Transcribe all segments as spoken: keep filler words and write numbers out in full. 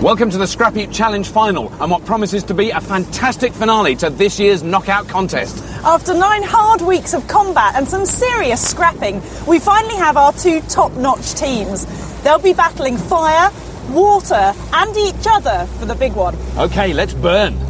Welcome to the Scrap Heap Challenge final and what promises to be a fantastic finale to this year's knockout contest. After nine hard weeks of combat and some serious scrapping, we finally have our two top-notch teams. They'll be battling fire, water and each other for the big one. OK, let's burn.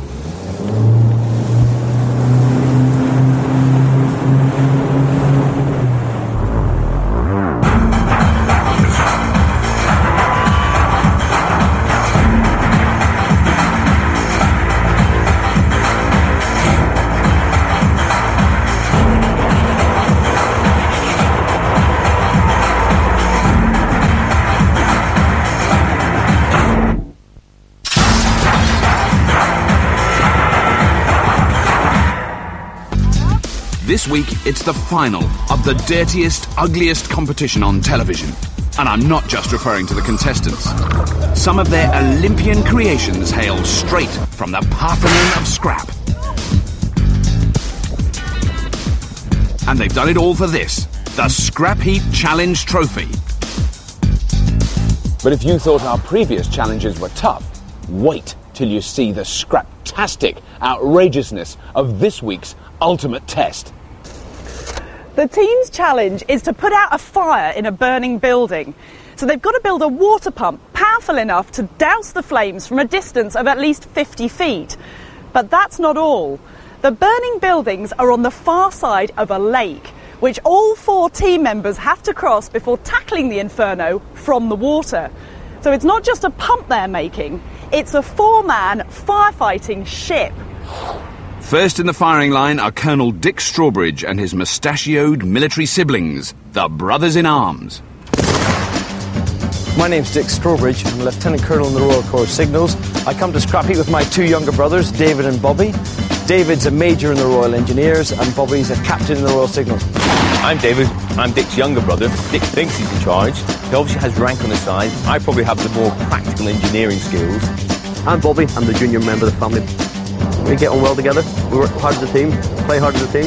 This week, it's the final of the dirtiest, ugliest competition on television. And I'm not just referring to the contestants. Some of their Olympian creations hail straight from the Parthenon of scrap. And they've done it all for this, the Scrap Heap Challenge Trophy. But if you thought our previous challenges were tough, wait till you see the scraptastic outrageousness of this week's ultimate test. The team's challenge is to put out a fire in a burning building. So they've got to build a water pump powerful enough to douse the flames from a distance of at least fifty feet. But that's not all. The burning buildings are on the far side of a lake, which all four team members have to cross before tackling the inferno from the water. So it's not just a pump they're making, it's a four-man firefighting ship. First in the firing line are Colonel Dick Strawbridge and his mustachioed military siblings, the Brothers in Arms. My name's Dick Strawbridge. I'm Lieutenant Colonel in the Royal Corps of Signals. I come to Scrap Heap with my two younger brothers, David and Bobby. David's a major in the Royal Engineers and Bobby's a captain in the Royal Signals. I'm David. I'm Dick's younger brother. Dick thinks he's in charge. He obviously has rank on his side. I probably have the more practical engineering skills. I'm Bobby. I'm the junior member of the family. We get on well together, we work hard as a team, play hard as a team.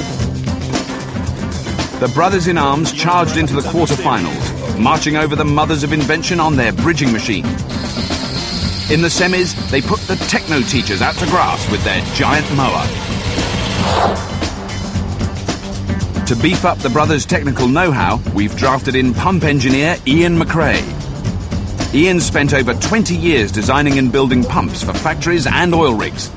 The Brothers in Arms charged into the quarter-finals, marching over the mothers of invention on their bridging machine. In the semis, they put the techno teachers out to grass with their giant mower. To beef up the brothers' technical know-how, we've drafted in pump engineer Ian McRae. Ian spent over twenty years designing and building pumps for factories and oil rigs.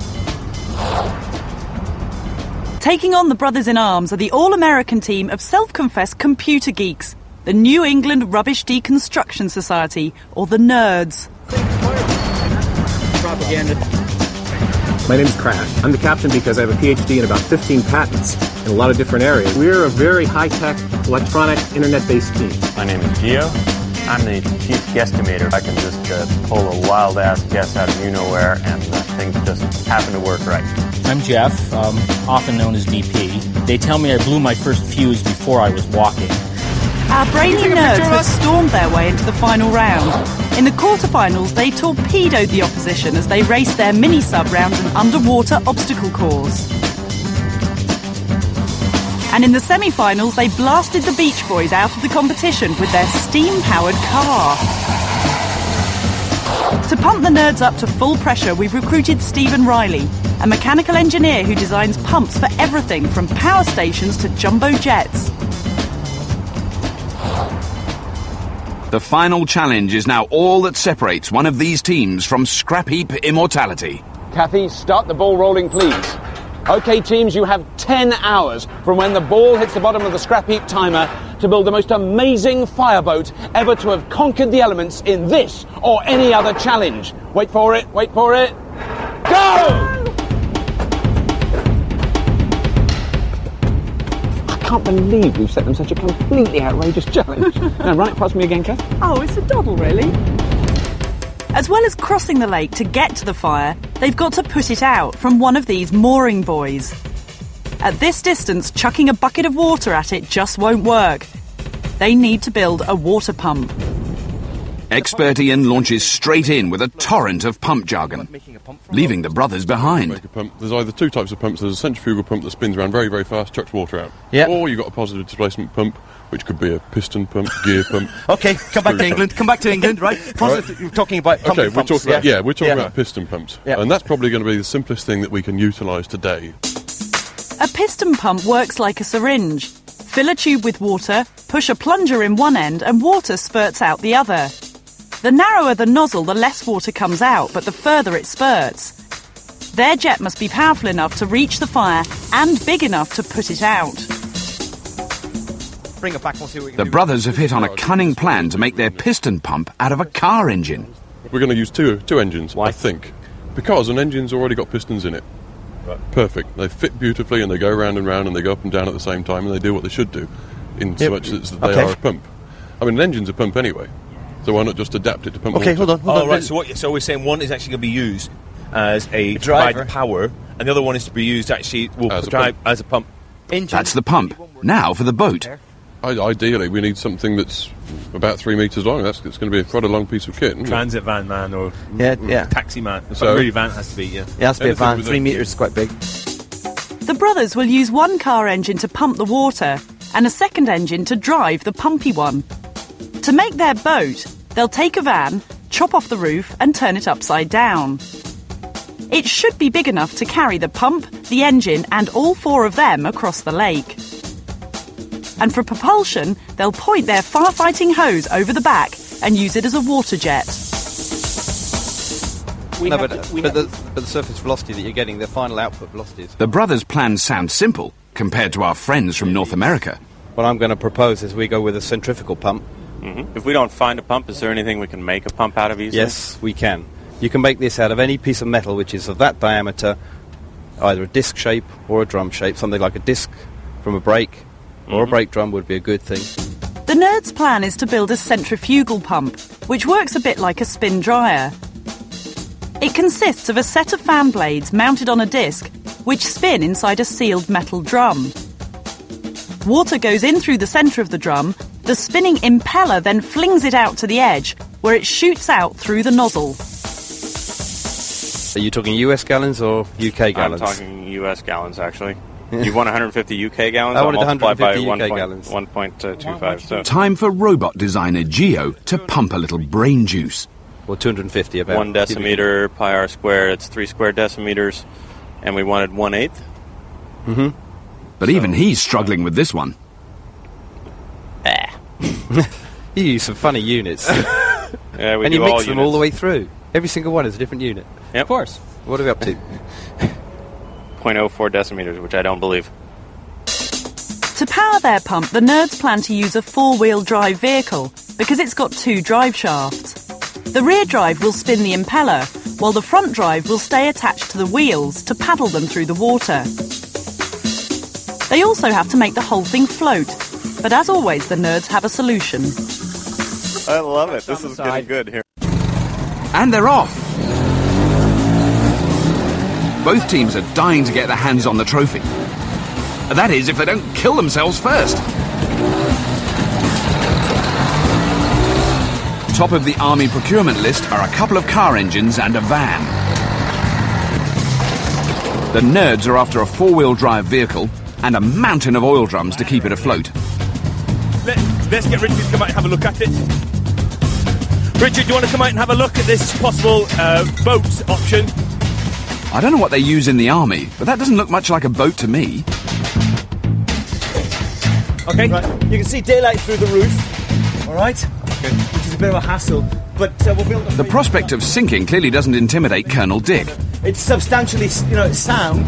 Taking on the Brothers in Arms are the all-American team of self-confessed computer geeks, the New England Rubbish Deconstruction Society, or the Nerds. Propaganda. My name's Crash. I'm the captain because I have a P H D in about fifteen patents in a lot of different areas. We're a very high-tech, electronic, internet-based team. My name is Gio. I'm the chief guesstimator. I can just uh, pull a wild-ass guess out of you-nowhere, and uh, things just happen to work right. I'm Jeff, um, often known as D P. They tell me I blew my first fuse before I was walking. Our brainy nerds have stormed their way into the final round. In the quarterfinals, they torpedoed the opposition as they raced their mini-sub round an underwater obstacle course. And in the semi-finals, they blasted the Beach Boys out of the competition with their steam-powered car. To pump the nerds up to full pressure, we've recruited Stephen Riley, a mechanical engineer who designs pumps for everything from power stations to jumbo jets. The final challenge is now all that separates one of these teams from Scrap Heap immortality. Kathy, start the ball rolling, please. OK, teams, you have ten hours from when the ball hits the bottom of the Scrap Heap timer to build the most amazing fireboat ever to have conquered the elements in this or any other challenge. Wait for it, wait for it. Go! I can't believe we've set them such a completely outrageous challenge. Now, run it past me again, Kath. Oh, it's a double, really? As well as crossing the lake to get to the fire, they've got to put it out from one of these mooring buoys. At this distance, chucking a bucket of water at it just won't work. They need to build a water pump. Expert Ian launches straight in with a torrent of pump jargon, leaving the brothers behind. Make a pump. There's either two types of pumps. There's a centrifugal pump that spins around very, very fast, chucks water out. Yep. Or you've got a positive displacement pump, which could be a piston pump, gear pump. Okay, come back to England. Pump. Come back to England, right? Positive, You're talking about pumping okay, we're pumps. talking about yeah, yeah we're talking yeah. about piston pumps, yeah. and that's probably going to be the simplest thing that we can utilise today. A piston pump works like a syringe. Fill a tube with water, push a plunger in one end, and water spurts out the other. The narrower the nozzle, the less water comes out, but the further it spurts. Their jet must be powerful enough to reach the fire and big enough to put it out. Bring it back, we'll see what we can The do. brothers have hit on a cunning plan to make their piston pump out of a car engine. We're going to use two two engines, Why? I think, because an engine's already got pistons in it. Right. Perfect. They fit beautifully, and they go round and round, and they go up and down at the same time, and they do what they should do, in so Yep. much as they Okay. are a pump. I mean, an engine's a pump anyway, so why not just adapt it to pump Okay, water? hold on, hold Oh, on. right, so, what, so we're saying one is actually going to be used as a, A driver. provide power, and the other one is to be used actually will As a drive pump. as a pump. Engine. That's the pump. Now for the boat. I, ideally, we need something that's about three metres long. That's it's going to be quite a long piece of kit. isn't it? Transit van man or Yeah, yeah. taxi man. So So- really van has to be, yeah. It has to be a Anything van. with Three a- metres is quite big. The brothers will use one car engine to pump the water and a second engine to drive the pumpy one. To make their boat, they'll take a van, chop off the roof and turn it upside down. It should be big enough to carry the pump, the engine and all four of them across the lake. And for propulsion, they'll point their firefighting hose over the back and use it as a water jet. We no, have but, to- we but, have the, but the surface velocity that you're getting, the final output velocity is... The brothers' plans sound simple compared to our friends from North America. What I'm going to propose is we go with a centrifugal pump. Mm-hmm. If we don't find a pump, is there anything we can make a pump out of easily? Yes, we can. You can make this out of any piece of metal which is of that diameter, either a disc shape or a drum shape. Something like a disc from a brake or a brake drum would be a good thing. The Nerds' plan is to build a centrifugal pump, which works a bit like a spin dryer. It consists of a set of fan blades mounted on a disc, which spin inside a sealed metal drum. Water goes in through the centre of the drum, the spinning impeller then flings it out to the edge, where it shoots out through the nozzle. Are you talking U S gallons or U K gallons? I'm talking U S gallons, actually. You want one hundred fifty U K gallons? I I'll wanted multiply by one hundred fifty U K one gallons. one point two five. So Time for robot designer Geo to pump a little brain juice. Or two hundred fifty about. one decimeter pi r squared. It's three square decimeters, and we wanted one eighth. Mm-hmm. But even he's struggling with this one. You use some funny units. Yeah, we and do you mix all them units. all the way through. Every single one is a different unit. Yep. Of course. What are we up to? zero point zero four decimeters, which I don't believe. To power their pump, the Nerds plan to use a four-wheel drive vehicle because it's got two drive shafts. The rear drive will spin the impeller, while the front drive will stay attached to the wheels to paddle them through the water. They also have to make the whole thing float, but as always, the Nerds have a solution. I love it. This is getting good here. And they're off! Both teams are dying to get their hands on the trophy. That is, if they don't kill themselves first. Top of the army procurement list are a couple of car engines and a van. The Nerds are after a four-wheel drive vehicle and a mountain of oil drums to keep it afloat. Let, let's get Richard to come out and have a look at it. Richard, do you want to come out and have a look at this possible uh, boat option? I don't know what they use in the army, but that doesn't look much like a boat to me. Okay, right. You can see daylight through the roof, all right? Okay. Which is a bit of a hassle, but uh, we'll be able to... The prospect of sinking clearly doesn't intimidate Colonel Dick. It's substantially, you know, sound.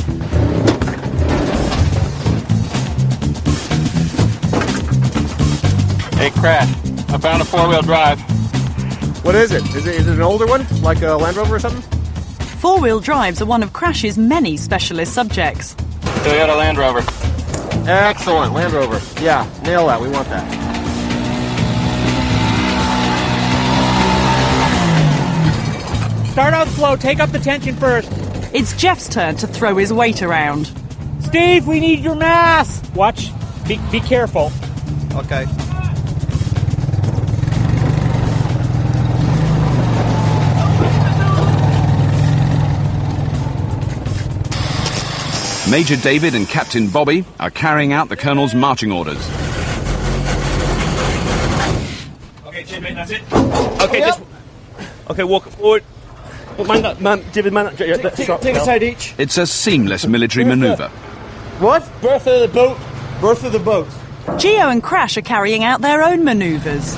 Hey, Crash, I found a four-wheel drive. What is it? Is it, is it an older one, like a Land Rover or something? Four-wheel drives are one of Crash's many specialist subjects. Toyota Land Rover. Excellent, Land Rover. Yeah, nail that. We want that. Start out slow. Take up the tension first. It's Jeff's turn to throw his weight around. Steve, we need your mass. Watch. Be, be careful. Okay. Major David and Captain Bobby are carrying out the Colonel's marching orders. mate, that's it. Okay, just... Okay, walk forward. Man that, man, David, man that... Yeah, take take a side each. It's a seamless military manoeuvre. What? Bertha of the boat. Bertha of the boat. Geo and Crash are carrying out their own manoeuvres.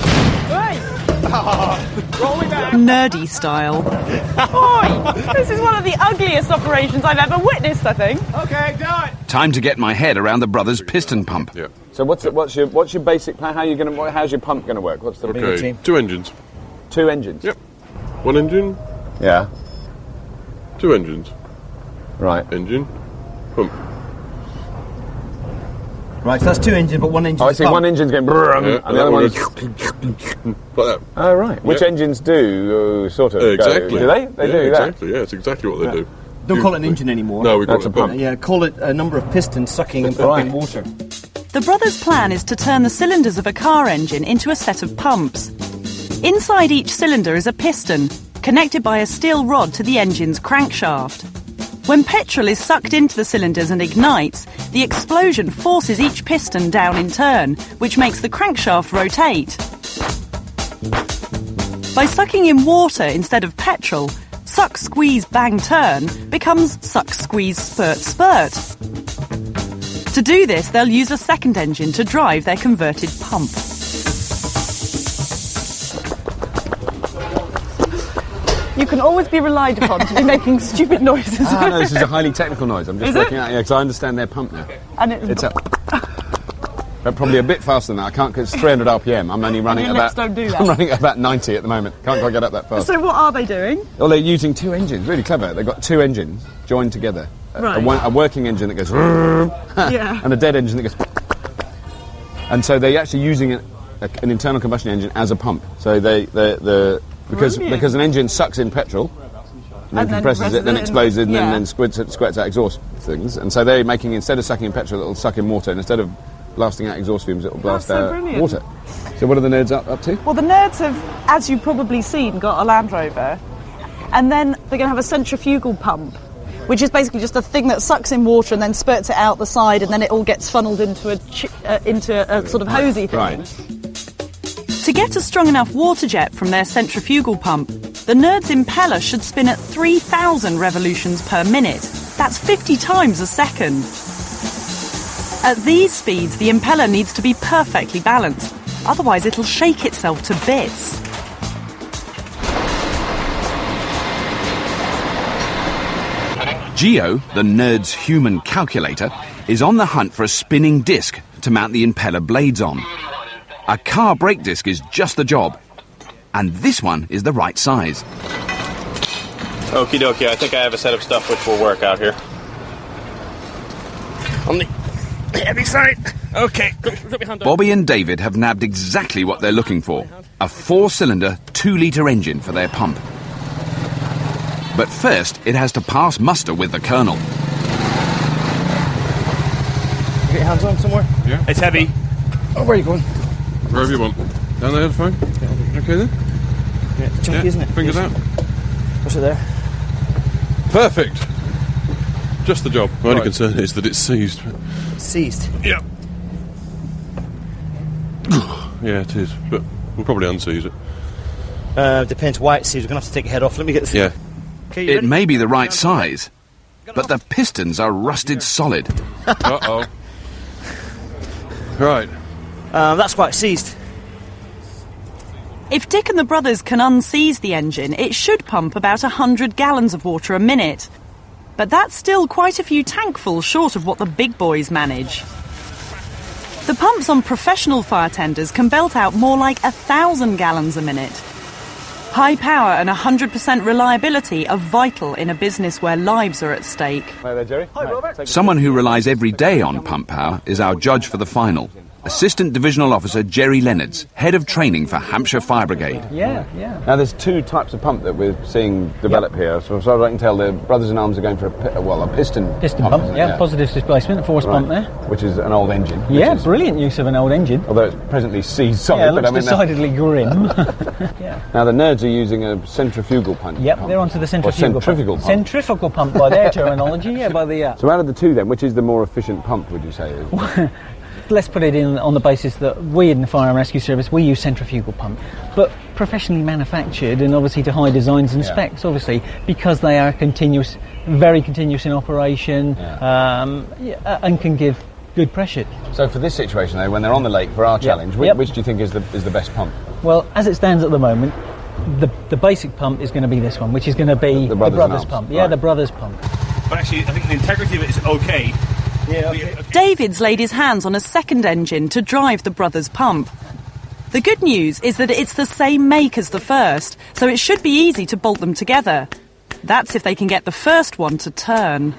Nerdy style. Oi! This is one of the ugliest operations I've ever witnessed, I think. Okay, do it! Time to get my head around the brothers' piston pump. Yeah. So what's the, what's your what's your basic plan? How are you going to? How's your pump going to work? What's the Okay, two engines. Two engines. Yep. One engine. Yeah. Two engines. Right. Engine. Pump. Right, so that's two engines, but one engine. Oh, I see. pump. One engine's going brum, Yeah, and the other one one's goes like that. Oh right. Which Yeah. engines do uh, sort of Uh, exactly. Go, do they? They yeah, do that. exactly. Yeah, it's exactly what they do. Don't call it an engine anymore. No, we call That's it a pump. Yeah, call it a number of pistons sucking and pumping water. The brothers' plan is to turn the cylinders of a car engine into a set of pumps. Inside each cylinder is a piston, connected by a steel rod to the engine's crankshaft. When petrol is sucked into the cylinders and ignites, the explosion forces each piston down in turn, which makes the crankshaft rotate. By sucking in water instead of petrol, suck, squeeze, bang, turn becomes suck, squeeze, spurt, spurt. To do this, they'll use a second engine to drive their converted pump. You can always be relied upon to be making stupid noises. Ah, no, this is a highly technical noise. I'm just Is working it? out, yeah, because I understand their pump now. And it's, It's up. But probably a bit faster than that. I can't, because it's three hundred R P M. I'm only running Your at lips about. don't do that. I'm running at about ninety at the moment. Can't quite get up that fast. So what are they doing? Well, they're using two engines. Really clever. They've got two engines joined together. A- Right. A, one, a working engine that goes. Yeah. And a dead engine that goes. And so they're actually using an, a, an internal combustion engine as a pump. So they, the the because Brilliant. because an engine sucks in petrol. And then And then compresses compresses it, then it and- explodes it, and yeah. then, then squirts, it, squirts out exhaust things. And so they're making, instead of sucking in petrol, it'll suck in water. And instead of blasting out exhaust fumes, it'll blast so out brilliant. water. So what are the nerds up, up to? Well, the nerds have, as you've probably seen, got a Land Rover. And then they're going to have a centrifugal pump, which is basically just a thing that sucks in water and then spurts it out the side, and then it all gets funneled into a, chi- uh, into a, a sort of hosey thing. Right. To get a strong enough water jet from their centrifugal pump, the Nerd's impeller should spin at three thousand revolutions per minute. That's fifty times a second. At these speeds, the impeller needs to be perfectly balanced, otherwise it'll shake itself to bits. Geo, the Nerd's human calculator, is on the hunt for a spinning disc to mount the impeller blades on. A car brake disc is just the job. And this one is the right size. Okie dokie, I think I have a set of stuff which will work out here. On the heavy side. Okay, drop your hand down. Bobby and David have nabbed exactly what they're looking for. A four-cylinder, two-litre engine for their pump. But first, it has to pass muster with the Colonel. Get your hands on somewhere. Yeah. It's heavy. Oh, where are you going? Wherever you want. Down there, fine. Okay then. Yeah, it's chunky, Yeah, isn't it? fingers Yes. out. Push it there. Perfect. Just the job. My only Right. concern is that it's seized. Seized. Yeah. Yeah, it is. But we'll probably unseize it. Uh, depends why it's seized. We're going to have to take your head off. Let me get this. Yeah. Okay, you It ready? may be the right size, but the pistons are rusted solid. Uh-oh. Right. Uh, that's why it's seized. If Dick and the brothers can unseize the engine, it should pump about one hundred gallons of water a minute. But that's still quite a few tankfuls short of what the big boys manage. The pumps on professional fire tenders can belt out more like a thousand gallons a minute. High power and one hundred percent reliability are vital in a business where lives are at stake. Hi there, Jerry. Hi, Robert. Someone who relies every day on pump power is our judge for the final. Assistant Divisional Officer Jerry Leonards, Head of Training for Hampshire Fire Brigade. Yeah, yeah. Now, there's two types of pump that we're seeing develop here. So, as far as I can tell, the Brothers in Arms are going for a, pi- well, a piston Piston pump, pump, isn't it? yeah, positive displacement, force Right. pump there. Which is an old engine. which Yeah, is- brilliant use of an old engine. Although it's presently seized solid. Yeah, it looks but I mean, that- decidedly grim. yeah. now, the Nerds are using a centrifugal pump. Yep, pump. they're onto the Or centrifugal, centrifugal pump. pump. Centrifugal pump by their terminology, yeah, by the... Uh, So out of the two then, which is the more efficient pump, would you say? let's put it in on the basis that we in the Fire and Rescue Service, we use centrifugal pump, but professionally manufactured and obviously to high designs and yeah. specs, obviously, because they are continuous, very continuous in operation, yeah. Um, yeah, and can give good pressure. So for this situation, though, when they're on the lake for our challenge, yep. which, Yep. which do you think is the is the best pump? Well, as it stands at the moment, the the basic pump is going to be this one, which is going to be the, the brothers, the brothers pump. Right. Yeah, the brothers pump. But actually, I think the integrity of it is okay. Yeah, okay. David's laid his hands on a second engine to drive the brothers pump. The good news is that it's the same make as the first, so it should be easy to bolt them together. That's if they can get the first one to turn.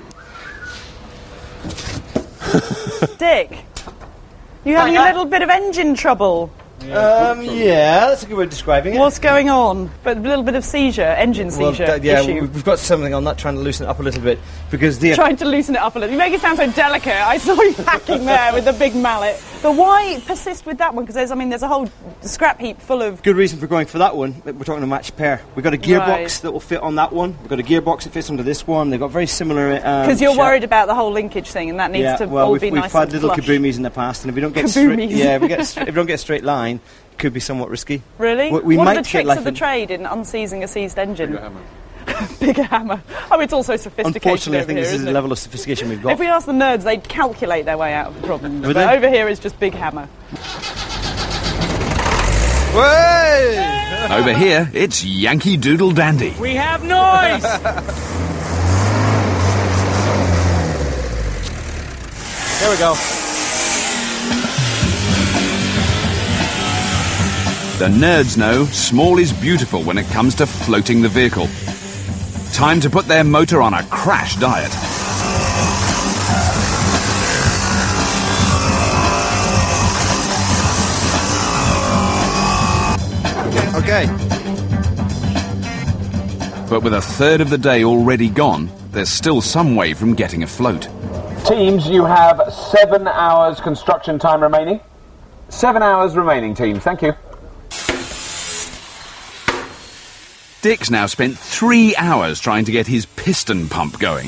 Dick, you having a little bit of engine trouble? Um, yeah, that's a good way of describing it. What's going on? But a little bit of seizure, engine seizure well, d- yeah, issue. we've got something on that, trying to loosen it up a little bit because the trying to loosen it up a little. You make it sound so delicate. I saw you hacking there with the big mallet. But why persist with that one? Because there's, I mean, there's a whole scrap heap full of. Good reason for going for that one. We're talking a matched pair. We've got a gearbox Right. that will fit on that one. We've got a gearbox that fits onto this one. They've got very similar. Because um, you're shape. worried about the whole linkage thing, and that needs yeah, to well, all we've, be we've nice had and little flush. kaboomies in the past, and if we don't get straight, Kaboomies. yeah, if we, get, if we don't get a straight line, it could be somewhat risky. Really? We, we what might are the get tricks life of the in- trade in unseizing a seized engine? Bigger hammer. Bigger hammer. Oh, it's also sophisticated. Unfortunately, I over think here, this is isn't the it? level of sophistication we've got. If we ask the nerds, they'd calculate their way out of the problem. Would But they? over here is just big hammer. Over here, it's Yankee Doodle Dandy. We have noise! There we go. The nerds know small is beautiful when it comes to floating the vehicle. Time to put their motor on a crash diet. Okay. But with a third of the day already gone, there's still some way from getting afloat. Teams, you have seven hours construction time remaining. Seven hours remaining, teams. Thank you. Dick's now spent three hours trying to get his piston pump going.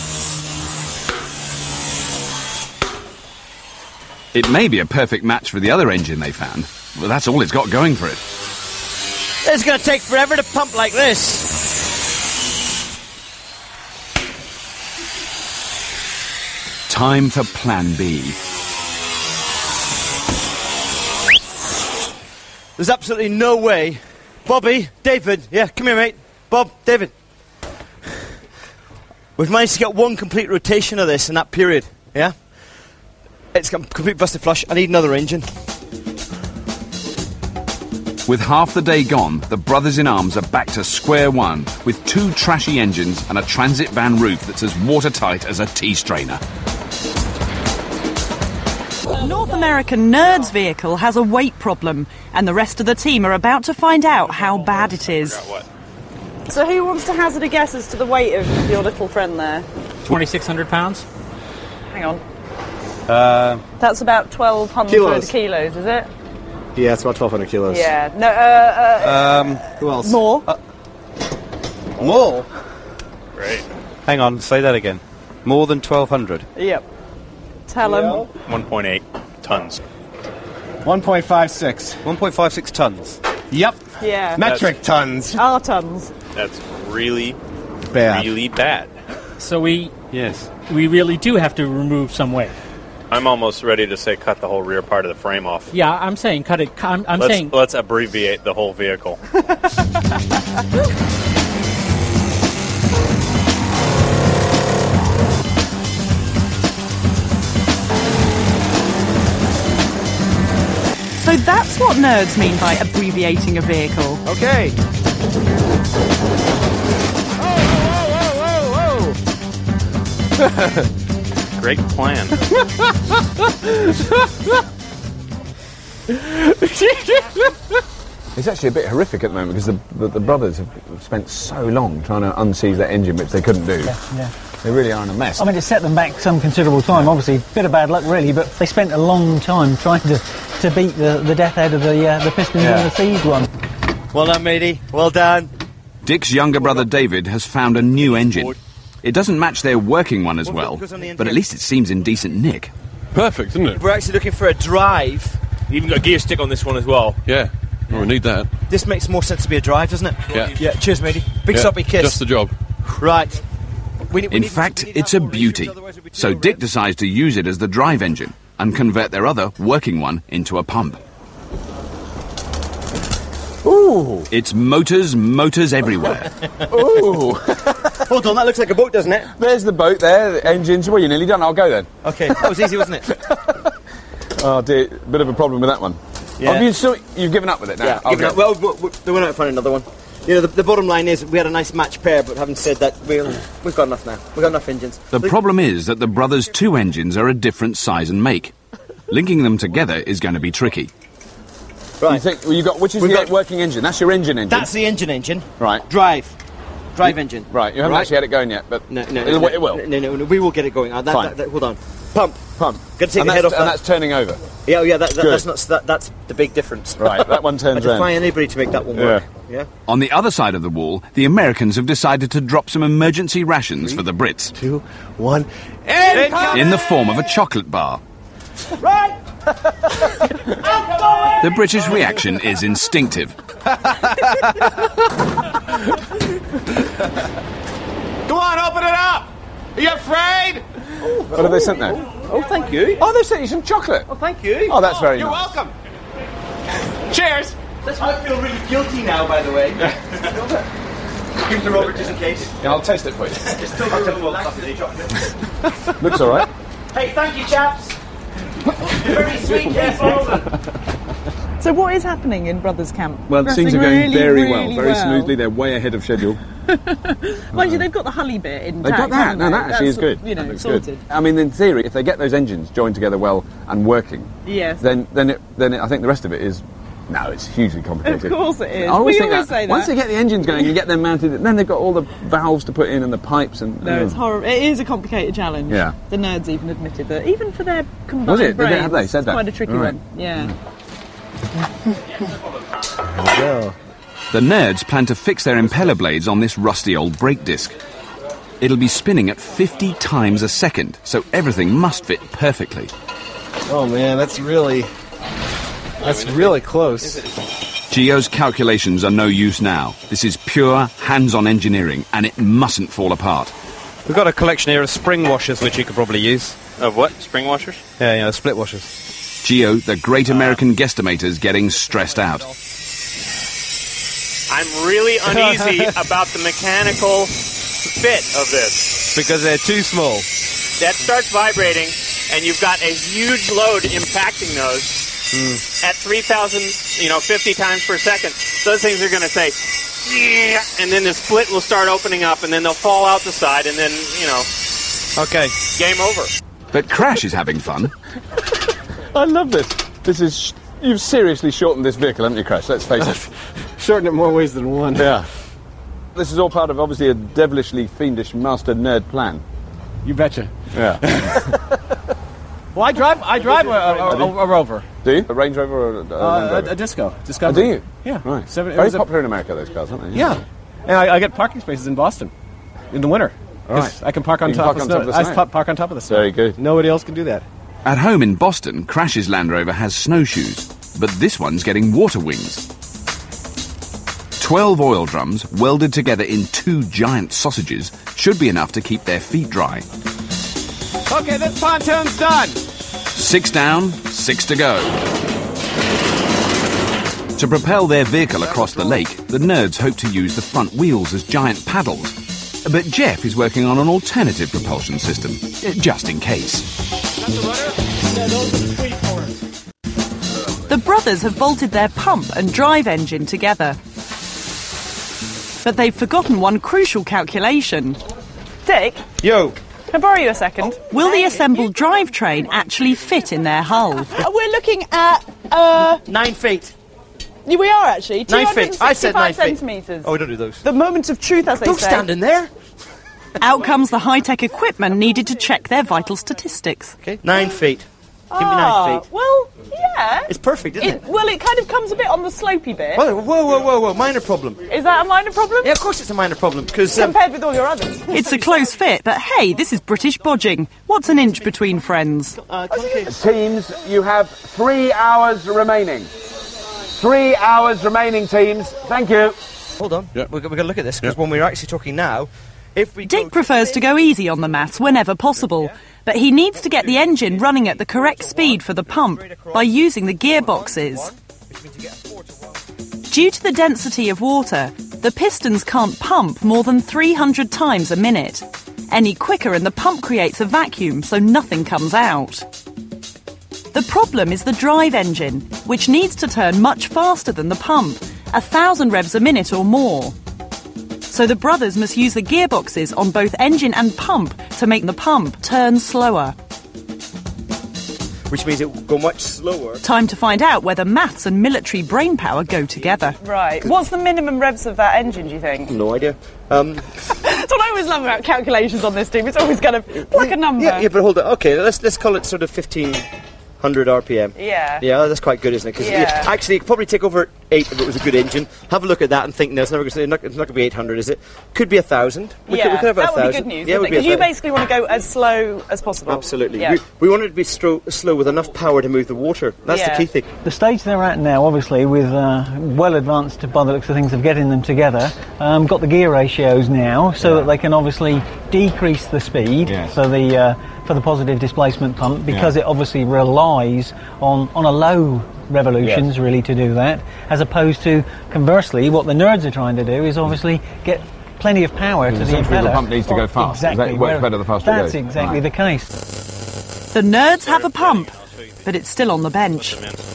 It may be a perfect match for the other engine they found, but that's all it's got going for it. It's going to take forever to pump like this. Time for Plan B. There's absolutely no way. Bobby, David, yeah, come here, mate. Bob, David. We've managed to get one complete rotation of this in that period, yeah? It's got complete busted flush. I need another engine. With half the day gone, the brothers in arms are back to square one with two trashy engines and a transit van roof that's as watertight as a tea strainer. North American Nerd's vehicle has a weight problem, and the rest of the team are about to find out how bad it is. So who wants to hazard a guess as to the weight of your little friend there? twenty-six hundred pounds? Hang on. Uh, That's about twelve hundred Kilos. kilos, is it? Yeah, it's about twelve hundred kilos. Yeah. No, uh, uh, um, Who else? more. Uh, More? Great. hang on, say that again. More than twelve hundred. Yep. Tell them. one point eight tons. one point five six. one point five six tons. Yep. Yeah. Metric tons. Our tons. That's really, Bad. really bad. So we Yes. we really do have to remove some weight. I'm almost ready to say cut the whole rear part of the frame off. Yeah, I'm saying cut it. I'm, I'm let's, saying let's abbreviate the whole vehicle. So that's what nerds mean by abbreviating a vehicle. Okay. Great plan. It's actually a bit horrific at the moment because the, the, the brothers have spent so long trying to unseize that engine, which they couldn't do. Yeah, yeah. They really are in a mess. I mean, it set them back some considerable time. Obviously, a bit of bad luck, really, but they spent a long time trying to, to beat the, the death out of the uh, the pistons Yeah. and the seized one. Well done, matey. Well done. Dick's younger brother David has found a new engine. It doesn't match their working one as well, but at least it seems in decent nick. Perfect, isn't it? We're actually looking for a drive. You even got a gear stick on this one as well. Yeah. Well, we need that. This makes more sense to be a drive, doesn't it? Yeah. Yeah. Cheers, matey. Big Yeah, soppy kiss. Just the job. Right. We, we In need, fact, we need it's that a more beauty. research, otherwise it'll be too So overhead. Dick decides to use it as the drive engine and convert their other working one into a pump. Ooh. It's motors, motors everywhere. Ooh. Hold on, that looks like a boat, doesn't it? There's the boat there, the engines. Well, you're nearly done. I'll go then. Okay, that was easy, wasn't it? Oh dear, bit of a problem with that one. Yeah. Have you still, you've given up with it now? Yeah, I'll given go. up. Well, we- we- they went out to find another one. You know, the, the bottom line is we had a nice match pair, but having said that, we'll, we've got enough now. We've got enough engines. The problem is that the brothers' two engines are a different size and make. Linking them together is going to be tricky. Right. You think, well, you got, which is We've the got- working engine? That's your engine engine? That's the engine engine. Right. Drive. Drive engine. Right, you haven't Right. actually had it going yet, but No, no, it'll, no, it will. No, no, no, we will get it going. Uh, that, Fine. that, that, hold on. Pump. Pump. Got to take and the head that's, off and that. that's turning over. Yeah, oh, yeah, that, that, Good. that's not that, that's the big difference. Right, that one turns I defy round. anybody to make that one work. Yeah. On the other side of the wall, the Americans have decided to drop some emergency rations for the Brits. Two, one, In the form of a chocolate bar. Right! The British reaction is instinctive. Go on, open it up! Are you afraid? What have they sent there? Oh, thank you. Oh, they've sent you some chocolate. Oh, thank you. Oh, that's very You're nice. welcome. Cheers. This might feel really guilty now, by the way. Give it to Robert just in case. Yeah, I'll taste it for you. It's still got a little chocolate. Looks all right. Hey, thank you, chaps. You're very sweet, careful. So what is happening in Brothers Camp? Well, Progressing things are going really, very really well, very smoothly. They're way ahead of schedule. Mind you, they've got the Hully bit in They've got that. No, that actually is That's, good. You know, That looks sorted. good. I mean, in theory, if they get those engines joined together well and working, Yes. then then it, then it, I think the rest of it is. No, it's hugely complicated. Of course it is. I always We think always that. say that. Once they get the engines going and get them mounted, then they've got all the valves to put in and the pipes and. No, oh. it's horrible. It is a complicated challenge. Yeah. The nerds even admitted that, even for their combined Was it? Did they- brains, have they said it's that? quite a tricky All right. one. Yeah. Go. The nerds plan to fix their impeller blades on this rusty old brake disc. It'll be spinning at fifty times a second, so everything must fit perfectly. Oh man, that's really, that's really close. Gio's calculations are no use now. This is pure hands-on engineering, and it mustn't fall apart. We've got a collection here of spring washers which you could probably use. Of what? Spring washers? Yeah, yeah, split washers. Gio, the great American guesstimator's getting stressed out. I'm really uneasy about the mechanical fit of this. Because they're too small. That starts vibrating, and you've got a huge load impacting those at three thousand, you know, fifty times per second. Those things are going to say, yeah, and then the split will start opening up, and then they'll fall out the side, and then, you know, okay, game over. But Crash is having fun. I love this. This is. Sh- you've seriously shortened this vehicle, haven't you, Crash? Let's face it. Shortened it more ways than one. Yeah. This is all part of obviously a devilishly fiendish master nerd plan. You betcha. Yeah. Well, I drive. I drive a, a, a, a Rover. Do you? A Range Rover or a, a Land Uh, Rover? a, a Disco. Oh, Discovery. do you? Yeah. Right. Seven, it Very was a- popular in America, those cars, aren't they? Yeah. And I, I get parking spaces in Boston in the winter. 'Cause Right. I can park on You can top park of on snow. top of the I snow. pa- park on top of the snow. Very good. Nobody else can do that. At home in Boston, Crash's Land Rover has snowshoes, but this one's getting water wings. Twelve oil drums welded together in two giant sausages should be enough to keep their feet dry. Okay, this pontoon's done. Six down, six to go. To propel their vehicle across the lake, the nerds hope to use the front wheels as giant paddles. But Jeff is working on an alternative propulsion system, eh, just in case. The brothers have bolted their pump and drive engine together. But they've forgotten one crucial calculation. Dick? Yo. Can I borrow you a second? Will the assembled drivetrain actually fit in their hull? Uh, we're looking at, uh... Nine feet. Yeah, we are actually. Nine feet. I said nine feet. centimetres. Oh, we don't do those. The moment of truth, as they Don't say. stand in there. Out comes the high-tech equipment needed to check their vital statistics. Okay. Nine feet. Give me nine feet. Well, yeah. It's perfect, isn't it? it? Well, it kind of comes a bit on the slopey bit. Whoa, whoa, whoa, whoa, whoa. Minor problem. Is that a minor problem? Yeah, of course it's a minor problem, because... Um, Compared with all your others. It's a close fit, but hey, this is British bodging. What's an inch between friends? Uh, Teams, you have three hours remaining. Three hours remaining, teams. Thank you. Hold on. Yep. We're, we're going to look at this, because when we're actually talking now, if we Dick prefers to go easy on the maths whenever possible, but he needs to get the engine running at the correct speed for the pump by using the gearboxes. Due to the density of water, the pistons can't pump more than three hundred times a minute. Any quicker and the pump creates a vacuum, so nothing comes out. The problem is the drive engine, which needs to turn much faster than the pump, a thousand revs a minute or more. So the brothers must use the gearboxes on both engine and pump to make the pump turn slower. Which means it will go much slower. Time to find out whether maths and military brainpower go together. Right. What's the minimum revs of that engine, do you think? No idea. Um, That's what I always love about calculations on this team. It's always kind of like a number. yeah, yeah, but hold on. Okay, let's let's call it sort of fifteen hundred R P M. Yeah. Yeah, that's quite good, isn't it? Because Yeah. actually, it could probably take over eight if it was a good engine. Have a look at that and think, no, it's never going to. It's not going to be eight hundred, is it? Could be a thousand. We yeah, could, we could have a that would thousand. be good news, Yeah, wouldn't it? would be a Because you thousand. basically want to go as slow as possible. Absolutely. Yeah. We, we want it to be stro- slow with enough power to move the water. That's Yeah. the key thing. The stage they're at now, obviously, with uh, well advanced by the looks of things of getting them together, um, got the gear ratios now, so that they can obviously decrease the speed Yes. for the uh, for the positive displacement pump, because Yeah. it obviously relies on on a low revolutions Yes. really to do that, as opposed to conversely, what the nerds are trying to do is obviously get plenty of power to The the centrifugal impeller. pump needs to go fast. Exactly. It works where- better the faster it That's goes. exactly Right. the case. The nerds have a pump, but it's still on the bench.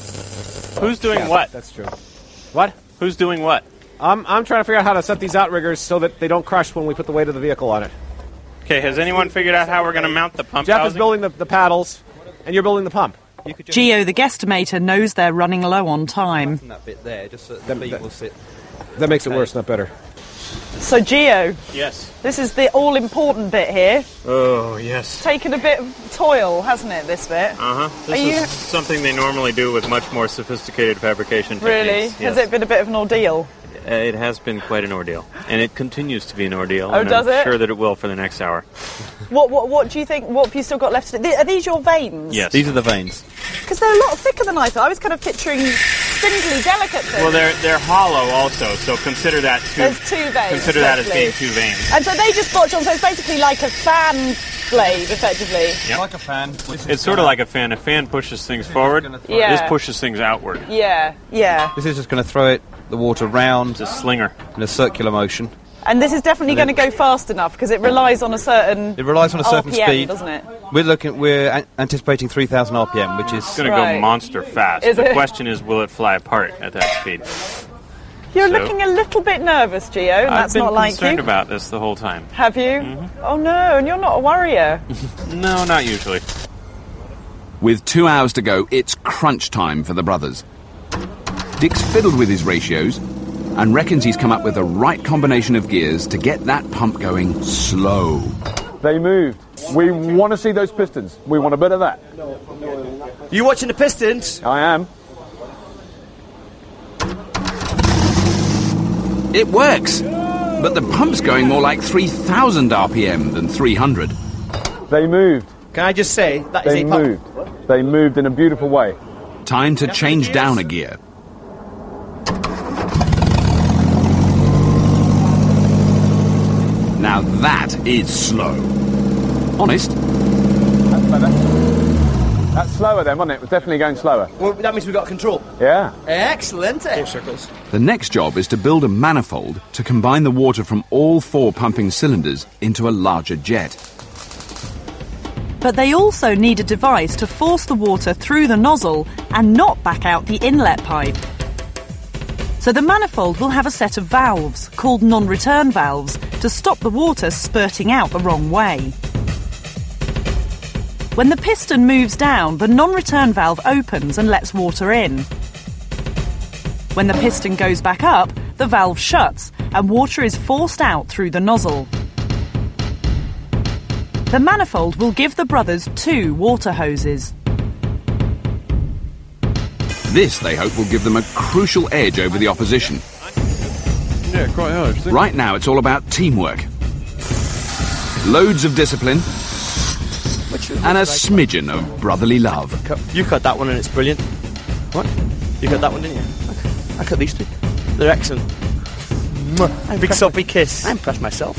Who's doing Yeah, what? That's true. What? Who's doing what? I'm, I'm trying to figure out how to set these outriggers so that they don't crush when we put the weight of the vehicle on it. Okay, has anyone figured out how we're going to mount the pump Jeff is housing? building the, the paddles, and you're building the pump. Geo, the guesstimator, knows they're running low on time. That bit there, just so the feet will sit. That makes it worse, not better. So, Geo, Yes. this is the all-important bit here. Oh, yes. Taken a bit of toil, hasn't it, this bit? Uh-huh. This Are is you- something they normally do with much more sophisticated fabrication Really? techniques. Has Yes. it been a bit of an ordeal? Uh, it has been quite an ordeal. And it continues to be an ordeal. Oh, and does I'm it? sure that it will for the next hour. What, what, what do you think, what have you still got left to do? Are these your veins? Yes. These are the veins. Because they're a lot thicker than I thought. I was kind of picturing spindly, delicate things. Well, they're they're hollow also, so consider that two. There's two veins, Consider that as being essentially. two veins. And so they just botch on, so it's basically like a fan blade, effectively. Yep. Like a fan. It's sort of like a fan. A fan pushes things forward. Yeah. This pushes things outward. Yeah, yeah. This is just going to throw it, the water round. It's a slinger. In a circular motion. And this is definitely going to go fast enough because it relies on a certain It relies on a certain R P M, speed. doesn't it? We're looking. We're an- anticipating three thousand R P M, which is It's going to Right. go monster fast. Is the it? question is, will it fly apart at that speed? You're So- looking a little bit nervous, Geo, and I've that's been not like concerned you. about this the whole time. Have you? Mm-hmm. Oh no, and you're not a worrier. No, not usually. With two hours to go, it's crunch time for the brothers. Dick's fiddled with his ratios and reckons he's come up with the right combination of gears to get that pump going slow. They moved. We want to see those pistons. We want a bit of that. You watching the pistons? I am. It works, but the pump's going more like three thousand R P M than three hundred. They moved. Can I just say, that is They a pump. moved. They moved in a beautiful way. Time to change down a gear. Now that is slow. Honest? That's better. That's slower then, wasn't it? It was definitely going slower. Well, that means we've got control. Yeah. Excellent. Four circles. The next job is to build a manifold to combine the water from all four pumping cylinders into a larger jet. But they also need a device to force the water through the nozzle and not back out the inlet pipe. So the manifold will have a set of valves, called non-return valves, to stop the water spurting out the wrong way. When the piston moves down, the non-return valve opens and lets water in. When the piston goes back up, the valve shuts and water is forced out through the nozzle. The manifold will give the brothers two water hoses. This, they hope, will give them a crucial edge over the opposition. Yeah, quite hard. Right now, it's all about teamwork. Loads of discipline. And a smidgen of brotherly love. You cut that one and it's brilliant. What? You cut that one, didn't you? I cut these two. They're excellent. Mwah. Big soppy kiss. I impressed myself.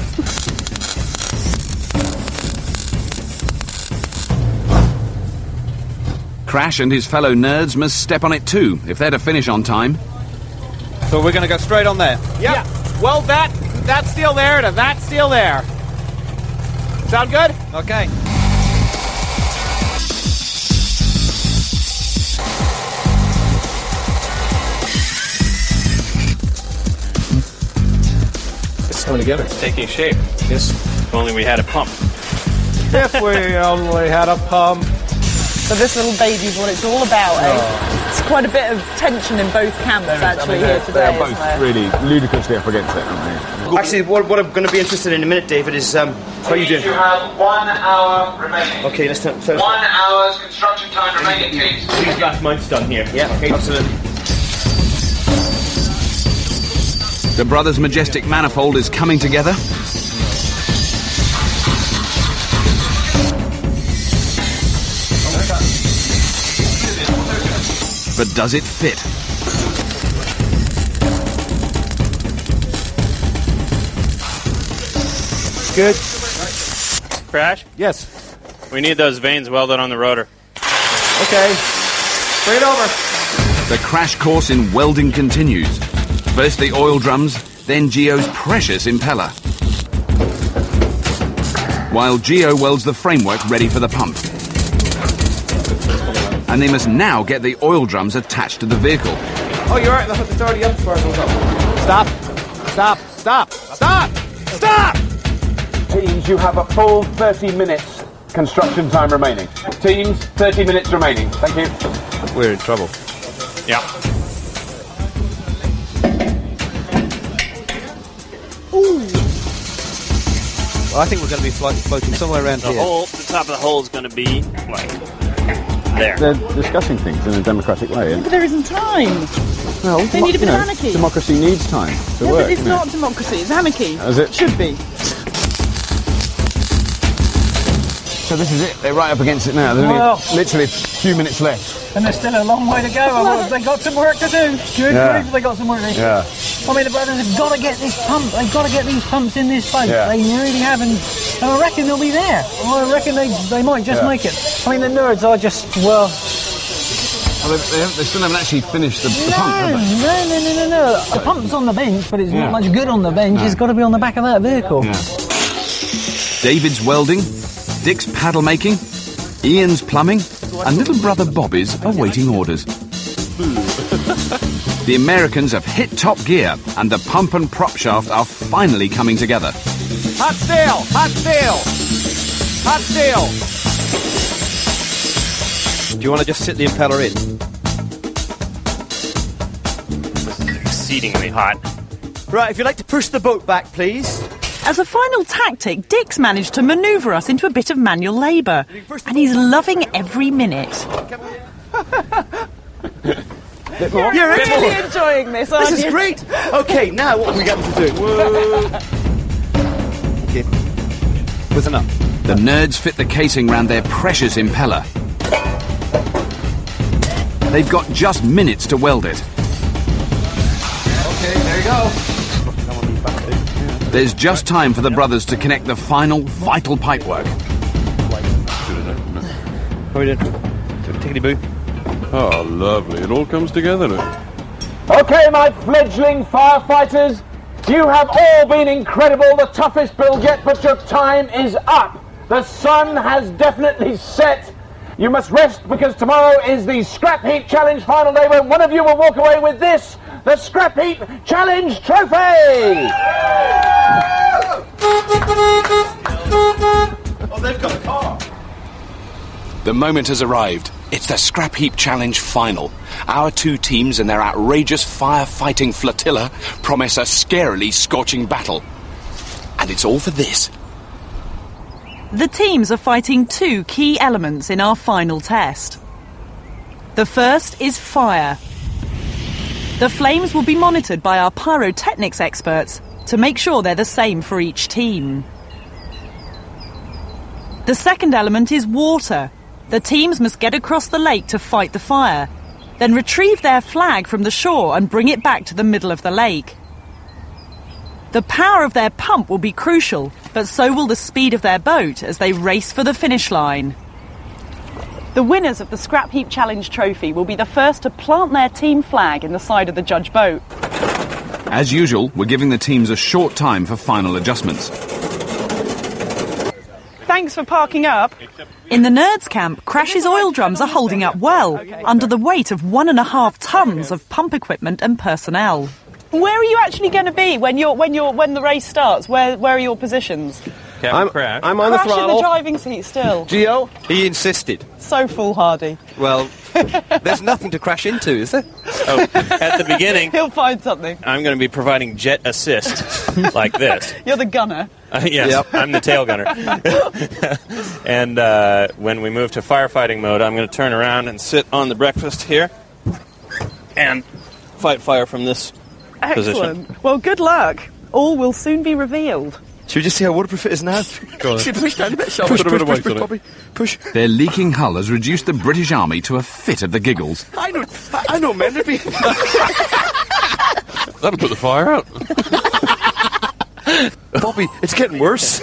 Crash and his fellow nerds must step on it too, if they're to finish on time. So we're going to go straight on there. Yeah. yeah. Well, that that's still there, and that's still there. Sound good? Okay. It's coming together. It's taking shape. Yes. If only we had a pump. If we only had a pump. So this little baby's what it's all about, eh? Oh. It's quite a bit of tension in both camps, actually, I mean, here today, they're both isn't really ludicrously up against it, aren't they? Actually, what, what I'm going to be interested in in a minute, David, is um, how are you doing? You have one hour remaining. Okay, let's turn. turn. One hour's construction time remaining, please. These last mine's done here. Yeah, okay, absolutely. The brothers' majestic manifold is coming together. But does it fit? Good. Crash? Yes. We need those vanes welded on the rotor. Okay. Bring it over. The crash course in welding continues. First the oil drums, then Gio's precious impeller. While Gio welds the framework ready for the pump. And they must now get the oil drums attached to the vehicle. Oh, you're right. It's already up as far as it goes up. Stop. Stop. Stop. Stop. Stop. Teams, you have a full thirty minutes construction time remaining. Teams, thirty minutes remaining. Thank you. We're in trouble. Yeah. Ooh. Well, I think we're going to be floating, floating somewhere around the here. Hole, the top of the hole is going to be like there. They're discussing things in a democratic way. But there isn't time. Well, they need a bit know, of anarchy. Democracy needs time to yeah, work. But it's not it? democracy, it's anarchy. Is it? Should be. So this is it. They're right up against it now. There's Well. only literally a few minutes left. And there's still a long way to go. Well, they've got some work to do. Good Yeah. grief, they've got some work to do. Yeah. I mean, the brothers have got to get this pump. They've got to get these pumps in this boat. Yeah. They really haven't. And I reckon they'll be there. I reckon they they might just Yeah. make it. I mean, the nerds are just, well... Well, they, they, haven't, they still haven't actually finished the, the no, pump, have they? no, no, no, no, no. The pump's on the bench, but it's Yeah. not much good on the bench. No. It's got to be on the back of that vehicle. Yeah. David's welding, Dick's paddle making, Ian's plumbing, and little brother Bobby's awaiting orders. The Americans have hit top gear, and the pump and prop shaft are finally coming together. Hot steel. Hot steel. Hot steel. Do you want to just sit the impeller in? This is exceedingly hot. Right, if you'd like to push the boat back, please. As a final tactic, Dick's managed to manoeuvre us into a bit of manual labour. And he's loving every minute. You're You're really right. enjoying this, aren't This is you? great. Okay, now what have we got to do? Whoa. Okay. With enough. The nerds fit the casing round their precious impeller. They've got just minutes to weld it. Okay, there you go. There's just time for the brothers to connect the final, vital pipework. How are we doing? Tickety boo. Oh, lovely. It all comes together now. Okay, my fledgling firefighters, you have all been incredible, the toughest build yet, but your time is up. The sun has definitely set. You must rest because tomorrow is the Scrap Heap Challenge final day when one of you will walk away with this, the Scrap Heap Challenge Trophy! Oh, they've got a car. The moment has arrived. It's the Scrap Heap Challenge final. Our two teams and their outrageous firefighting flotilla promise a scarily scorching battle. And it's all for this. The teams are fighting two key elements in our final test. The first is fire. The flames will be monitored by our pyrotechnics experts to make sure they're the same for each team. The second element is water. The teams must get across the lake to fight the fire, then retrieve their flag from the shore and bring it back to the middle of the lake. The power of their pump will be crucial, but so will the speed of their boat as they race for the finish line. The winners of the Scrap Heap Challenge trophy will be the first to plant their team flag in the side of the judge boat. As usual, we're giving the teams a short time for final adjustments. Thanks for parking up. In the Nerds camp, Crash's oil drums are holding up well, under the weight of one and a half tons of pump equipment and personnel. Where are you actually going to be when you're when you're when the race starts? Where where are your positions? I'm, Crash. I'm on Crash the throttle. in the driving seat still. Gio? He insisted. So foolhardy. Well, there's nothing to crash into, is there? Oh, at the beginning, He'll find something. I'm going to be providing jet assist like this. You're the gunner. Uh, yes, Yep. I'm the tail gunner. And uh, when we move to firefighting mode, I'm going to turn around and sit on the breakfast here and fight fire from this Excellent. position. Well, good luck. All will soon be revealed. Should we just see how waterproof it is now? Go on. Should we push down a bit? Push, push, push, push, push, Bobby. Push. Their leaking hull has reduced the British Army to a fit of the giggles. I know, I know, men. That'll put the fire out. Bobby, it's getting worse.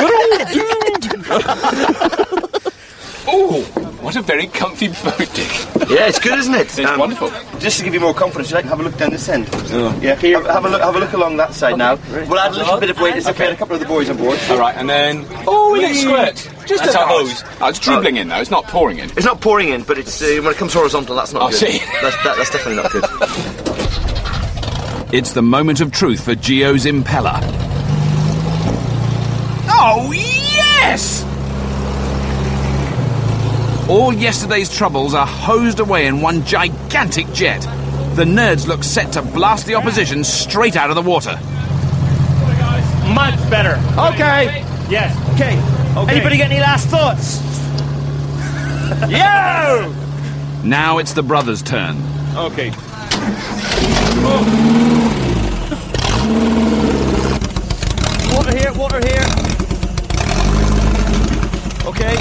Oh, what a very comfy boat, Dick. Yeah, it's good, isn't it? It's wonderful. Just to give you more confidence, you like to have a look down this end. Oh. Yeah, have, have a look. Have a look along that side now. We'll add a little bit of weight as if we had a couple of the boys on board. All right, and then oh, we let squirt. Just That's a our hose. Oh, it's dribbling in though. It's not pouring in. It's not pouring in, but it's uh, when it comes horizontal, that's not I good. see. That's, that, that's definitely not good. It's the moment of truth for Gio's impeller. Oh yes! All yesterday's troubles are hosed away in one gigantic jet. The Nerds look set to blast the opposition straight out of the water. Much better. Okay. Yes. Okay. Okay. Anybody get any last thoughts? Yo! Now it's the brothers' turn. Okay. Water here, water here. Okay.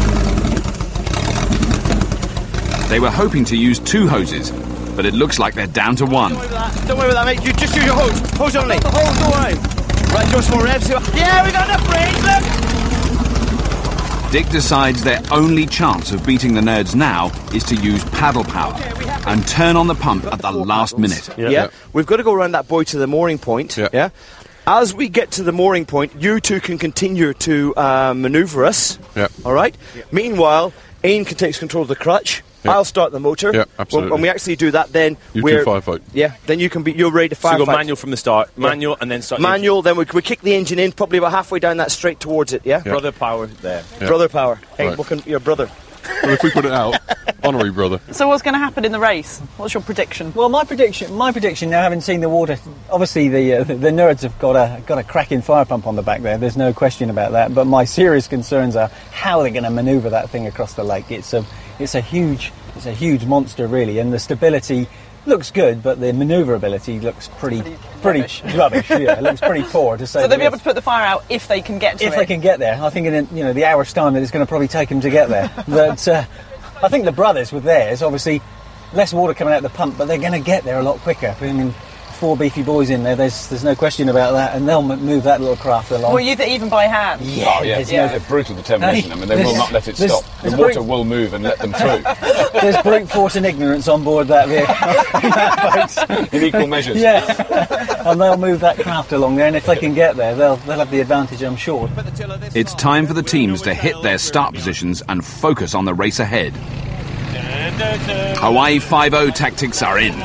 They were hoping to use two hoses, but it looks like they're down to one. Don't worry about that, don't worry about that mate. You just use your hose. Hose only. The hose, don't worry. Right, just more revs here. Yeah, we got enough range, look! Dick decides their only chance of beating the Nerds now is to use paddle power and turn on the pump at the last minute. Yeah. yeah, we've got to go around that buoy to the mooring point. Yeah. yeah. As we get to the mooring point, you two can continue to uh, manoeuvre us. Yeah. All right? Yeah. Meanwhile, Ian can take control of the crutch. Yeah. I'll start the motor. Yeah, absolutely. When, when we actually do that, then you we're... can firefight. Yeah, then you can be... You're ready to firefight. So you go manual from the start. Manual, yeah. and then start... Manual, engine. Then we, we kick the engine in, probably about halfway down that straight towards it, yeah? yeah. Brother power there. Yeah. Brother power. Hey, right. what can, your brother. Well, if we put it out, honorary brother. So what's going to happen in the race? What's your prediction? Well, my prediction, my prediction. Now, having seen the water, obviously the uh, the, the Nerds have got a got a cracking fire pump on the back there. There's no question about that. But my serious concerns are how they're going to manoeuvre that thing across the lake. It's a it's a huge it's a huge monster really, and the stability looks good, but the manoeuvrability looks pretty pretty rubbish. rubbish yeah, it looks pretty poor to say. So they'll be least. able to put the fire out if they can get to if it. If they can get there, I think in you know the hour's time that it's going to probably take them to get there. But uh, I think the brothers with theirs, obviously, less water coming out of the pump, but they're going to get there a lot quicker. I mean, four beefy boys in there, there's there's no question about that, and they'll move that little craft along. Well, you think even by hand? Yeah, oh, yeah. There's yeah. no, A brutal determination. I mean, they will not let it there's, stop. there's the water brute, will move and let them through. There's brute force and ignorance on board that vehicle. In equal measures. Yeah, and they'll move that craft along there, and if they can get there, they'll they'll have the advantage, I'm sure. It's time for the teams to hit their start positions and focus on the race ahead. Hawaii Five-O tactics are in.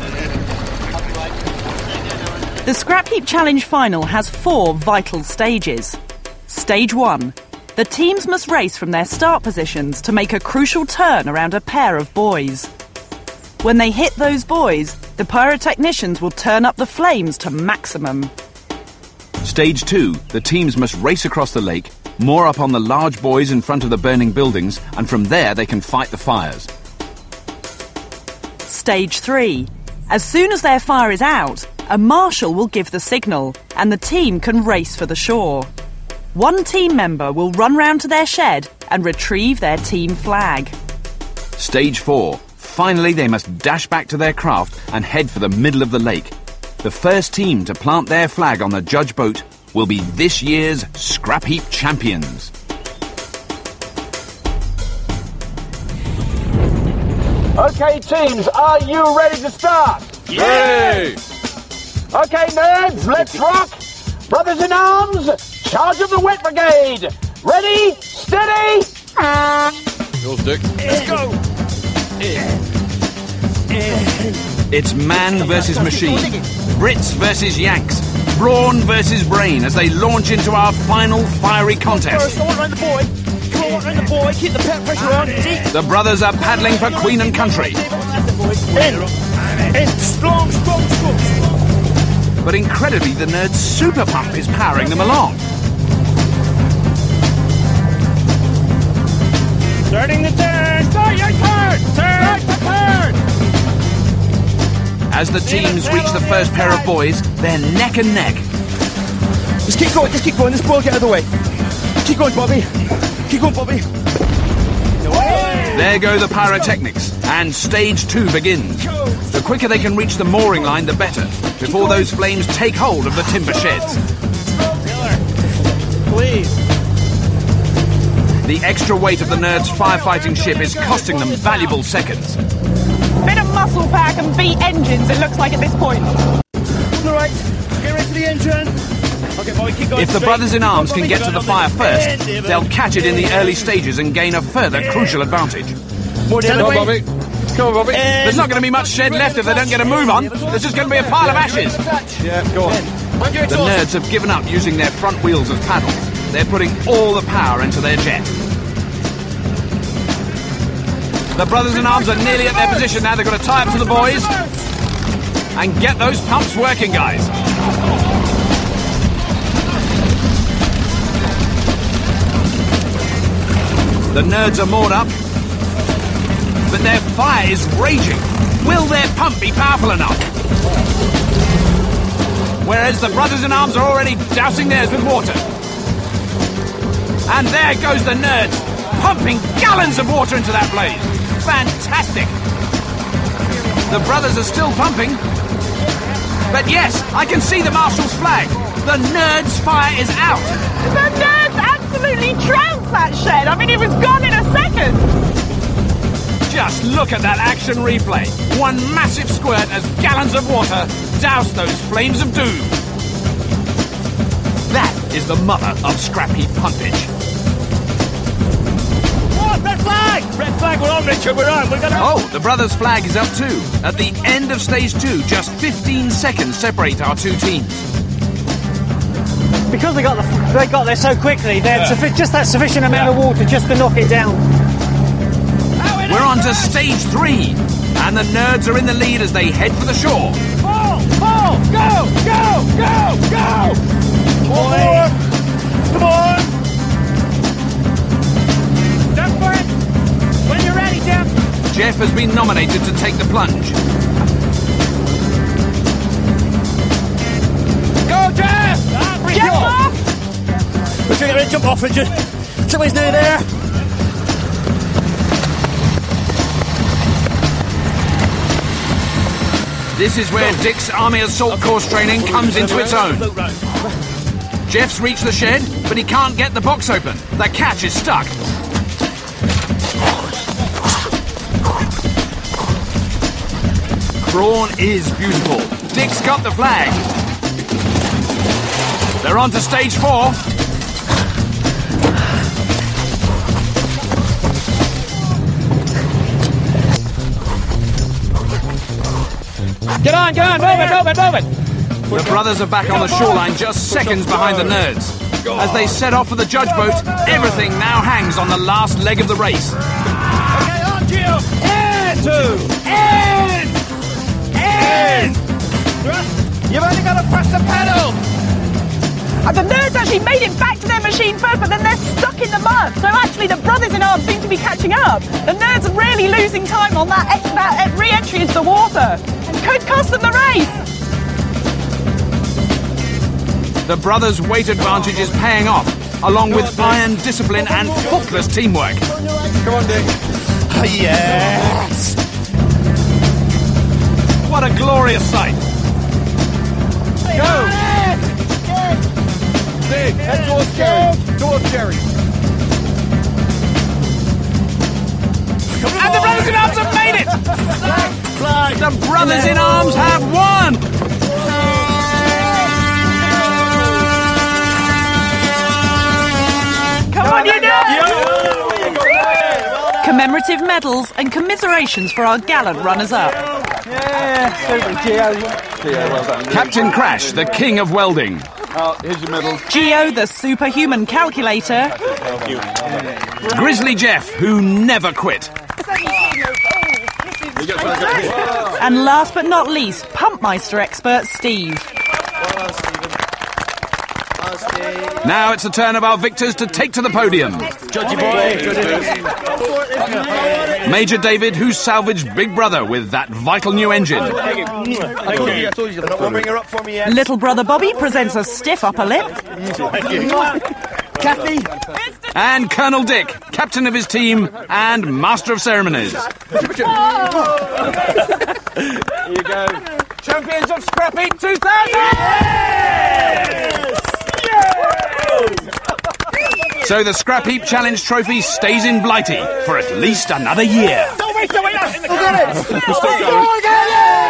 The Scrap Heap Challenge final has four vital stages. Stage one. The teams must race from their start positions to make a crucial turn around a pair of buoys. When they hit those buoys, the pyrotechnicians will turn up the flames to maximum. Stage two. The teams must race across the lake, moor up on the large buoys in front of the burning buildings, and from there they can fight the fires. stage three. As soon as their fire is out, a marshal will give the signal, and the team can race for the shore. One team member will run round to their shed and retrieve their team flag. Stage four. Finally, they must dash back to their craft and head for the middle of the lake. The first team to plant their flag on the judge boat will be this year's Scrap Heap champions. Okay, teams, are you ready to start? Yay! Okay, nerds, let's rock! Brothers in arms, charge of the Wet Brigade! Ready, steady! Yours, Dick. Let's go! It's man versus machine, Brits versus Yanks, brawn versus brain as they launch into our final fiery contest. First, I want around the boy. Come on, around the boy. Keep the pet pressure on. The brothers are paddling for Queen and Country. In, in, strong, strong, strong. But incredibly, the nerd's super pump is powering them along. Starting the turn. Start your turn. Turn. Start the turn. As the teams reach the first pair of buoys, they're neck and neck. Just keep going, just keep going. This boy, get out of the way. Keep going, Bobby. Keep going, Bobby. There go the pyrotechnics, and stage two begins. The quicker they can reach the mooring line, the better, before those flames take hold of the timber sheds. Please. The extra weight of the nerds' firefighting ship is costing them valuable seconds. Bit of muscle power can beat engines, it looks like at this point. All right, get ready for the engine. Okay, Bobby, keep going If the straight. brothers in arms can get to the fire first, And, David. they'll catch it in the early stages and gain a further crucial advantage. More Come on, Bobby. Come on, Bobby. There's not going to be much shed left if they don't get a move on. There's just going to be a pile of ashes. Yeah, go on. The nerds have given up using their front wheels as paddles. They're putting all the power into their jet. The brothers in arms are nearly at their position now. They've got to tie up to the buoys and get those pumps working, guys. The nerds are moored up, but their fire is raging. Will their pump be powerful enough? Whereas the brothers in arms are already dousing theirs with water. And there goes the nerds, pumping gallons of water into that blaze. Fantastic! The brothers are still pumping. But yes, I can see the marshal's flag. The nerds' fire is out. The nerds absolutely trounced that shed. I mean, it was gone in a second. Just look at that action replay. One massive squirt as gallons of water douse those flames of doom. That is the mother of Scrap Heap pumpage. Oh, red flag! Red flag, we're on, Richard, we're on. We're gonna... Oh, the brothers' flag is up too. At the end of stage two, just fifteen seconds separate our two teams. Because they got the, they got there so quickly, they had suffi- just that sufficient amount of water just to knock it down. We're on to stage three, and the nerds are in the lead as they head for the shore. Paul! Paul! Go! Go! Go! Go! Come on! Come on! Jump for it! When you're ready, Jeff! Jeff has been nominated to take the plunge. Go, Jeff! Jump off! Richard, ready to jump off, Richard. Somebody's near there. This is where Dick's Army Assault Course training comes into its own. Jeff's reached the shed, but he can't get the box open. The catch is stuck. Brawn is beautiful. Dick's got the flag. They're on to stage four. Get on, get on, move it, move it, move it! The brothers are back on the shoreline, just seconds behind the nerds. As they set off for the judge boat, everything now hangs on the last leg of the race. Okay, on, Gio! In! Two! In! In! You've only got to press the pedal! And the nerds actually made it back to their machine first, but then they're stuck stuck in the mud. So actually the brothers in arms seem to be catching up. The nerds are really losing time on that, that re-entry into the water. Could cost them the race. The brothers' weight advantage is paying off, along with iron discipline and faultless teamwork. Come on, Dick. Yes! What a glorious sight. Go! Dick, head towards Jerry. Towards Jerry. And the brothers in arms have made it! The brothers in arms have won! Come on, you know! Commemorative medals and commiserations for our gallant runners-up. Yeah, super, Geo. Geo, well done. Captain Crash, the king of welding. Oh, here's your medal. Geo, the superhuman calculator. Thank you. Grizzly Jeff, who never quit. And last but not least, Pumpmeister expert Steve. Now it's the turn of our victors to take to the podium. Judgy boy. Major David, who salvaged Big Brother with that vital new engine. I told you, I told you. Not one bring her up for me yet. Little brother Bobby presents a stiff upper lip. Kathy. And Colonel Dick, captain of his team and master of ceremonies. Here you go. Champions of Scrap Heap two thousand! Yes! Yes! So the Scrap Heap Challenge trophy stays in Blighty for at least another year. Don't wait, don't wait! We'll get it! We'll get it!